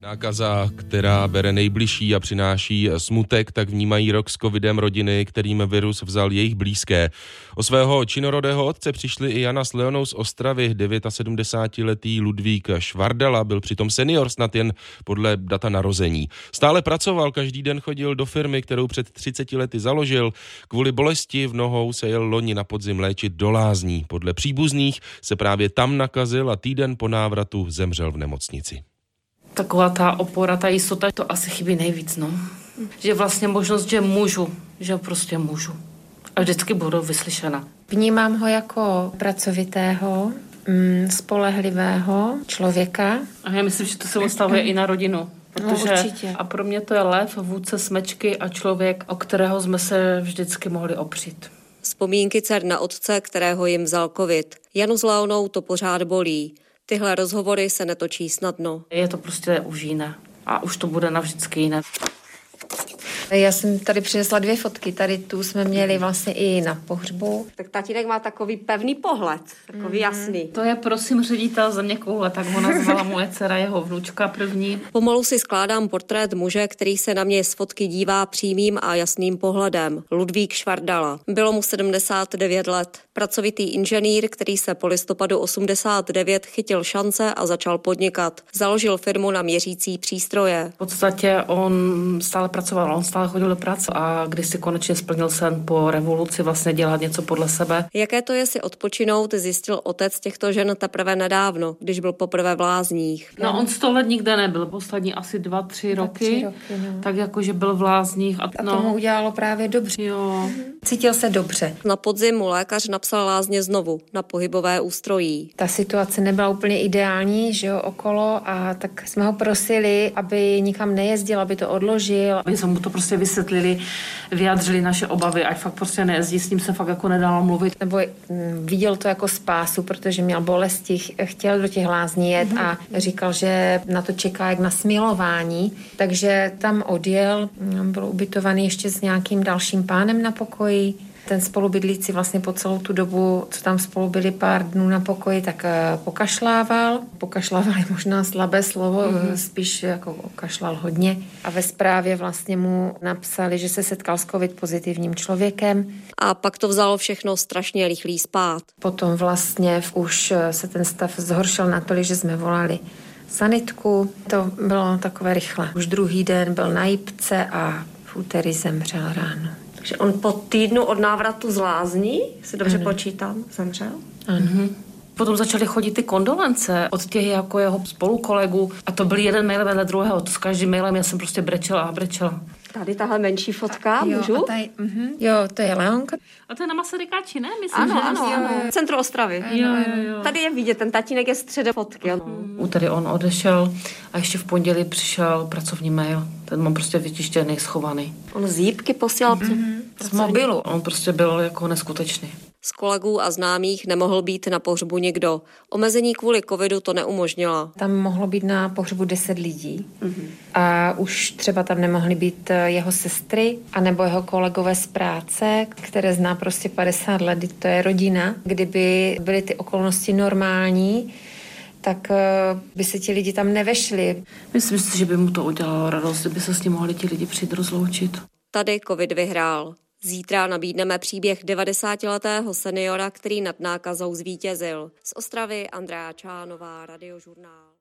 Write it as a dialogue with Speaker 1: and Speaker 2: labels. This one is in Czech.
Speaker 1: Nákaza, která bere nejbližší a přináší smutek, tak vnímají rok s covidem rodiny, kterým virus vzal jejich blízké. O svého činorodého otce přišli i Jana s Leonou z Ostravy. 79letý Ludvík Švardala byl přitom senior snad jen podle data narození. Stále pracoval, každý den chodil do firmy, kterou před 30 lety založil. Kvůli bolesti v nohou se jel loni na podzim léčit do Lázní. Podle příbuzných se právě tam nakazil a týden po návratu zemřel v nemocnici.
Speaker 2: Taková ta opora, ta jistota, to asi chybí nejvíc, no. Že vlastně možnost, že prostě můžu. A vždycky budu vyslyšena.
Speaker 3: Vnímám ho jako pracovitého, spolehlivého člověka.
Speaker 2: A já myslím, že to se vztahuje i na rodinu. Protože
Speaker 3: určitě.
Speaker 2: A pro mě to je lev, vůdce smečky a člověk, o kterého jsme se vždycky mohli opřít.
Speaker 4: Vzpomínky dcer na otce, kterého jim vzal covid. Janu s Leonou to pořád bolí. Tyhle rozhovory se netočí snadno.
Speaker 2: Je to prostě už jiné. A už to bude navždycky jiné.
Speaker 3: Já jsem tady přinesla 2 fotky. Tady tu jsme měli vlastně i na pohřbu.
Speaker 4: Tak tatínek má takový pevný pohled, takový jasný.
Speaker 2: To je prosím ředitel Zeměkoule, tak ho nazvala moje dcera, jeho vnučka první.
Speaker 4: Pomalu si skládám portrét muže, který se na mě z fotky dívá přímým a jasným pohledem. Ludvík Švardala. Bylo mu 79 let. Pracovitý inženýr, který se po listopadu 89 chytil šance a začal podnikat. Založil firmu na měřící přístroje.
Speaker 2: V podstatě on stále pracoval, on stále chodil do práce a když si konečně splnil sen po revoluci vlastně dělat něco podle sebe.
Speaker 4: Jaké to je si odpočinout, zjistil otec těchto žen teprve nedávno, když byl poprvé v Lázních.
Speaker 2: No on 100 let nikde nebyl, poslední asi 2-3 roky,
Speaker 3: no.
Speaker 2: Tak jakože byl v Lázních.
Speaker 3: A to mu udělalo právě dobře.
Speaker 2: Jo.
Speaker 3: Cítil se dobře.
Speaker 4: Na podzim mu lékař napsal Lázně znovu, na pohybové ústrojí.
Speaker 3: Ta situace nebyla úplně ideální, že jo, okolo, a tak jsme ho prosili, aby nikam nejezdil, aby to odložil.
Speaker 2: My jsme mu to prostě vysvětlili, vyjádřili naše obavy, ať fakt prostě nejezdí, s ním se fakt jako nedalo mluvit.
Speaker 3: Nebo viděl to jako spásu, protože měl bolesti, chtěl do těch Lázní jet a říkal, že na to čeká jak na smilování, takže tam odjel, byl ubytovaný ještě s nějakým dalším pánem na pokoji. Ten spolubydlící vlastně po celou tu dobu, co tam spolu byli pár dnů na pokoji, tak pokašlával. Pokašlával je možná slabé slovo, spíš jako kašlal hodně. A ve zprávě vlastně mu napsali, že se setkal s covid pozitivním člověkem.
Speaker 4: A pak to vzalo všechno strašně rychlý spát.
Speaker 3: Potom vlastně už se ten stav zhoršil natolik, že jsme volali sanitku. To bylo takové rychle. Už druhý den byl na jipce a v úterý zemřel ráno.
Speaker 4: Takže on po týdnu od návratu z Lázní, si dobře počítám, zemřel?
Speaker 3: Ano.
Speaker 2: Potom začaly chodit ty kondolence od těch jako jeho spolukolegů a to byl jeden mail vedle druhého. To s každým mailem já jsem prostě brečela.
Speaker 4: Tady tahle menší fotka,
Speaker 3: Jo,
Speaker 4: můžu?
Speaker 3: Jo, to je Leonka.
Speaker 2: A to je na Masarykáči, ne? Myslím,
Speaker 4: Ano. Centru Ostravy.
Speaker 2: Jo.
Speaker 4: Tady je vidět, ten tatínek je středem fotky.
Speaker 2: Úterý on odešel a ještě v pondělí přišel pracovní mail. Ten mám prostě vytištěný, schovaný.
Speaker 4: On z jípky posílal
Speaker 2: Z mobilu. On prostě byl jako neskutečný.
Speaker 4: Z kolegů a známých nemohl být na pohřbu nikdo. Omezení kvůli covidu to neumožnila.
Speaker 3: Tam mohlo být na pohřbu 10 lidí a už třeba tam nemohly být jeho sestry anebo jeho kolegové z práce, které zná prostě 50 let, to je rodina. Kdyby byly ty okolnosti normální, tak by se ti lidi tam nevešli.
Speaker 2: Myslím si, že by mu to udělalo radost, kdyby se s ním mohli ti lidi přijít rozloučit.
Speaker 4: Tady covid vyhrál. Zítra nabídneme příběh 90letého seniora, který nad nákazou zvítězil. Z Ostravy Andrea Čánová, Radiožurnál.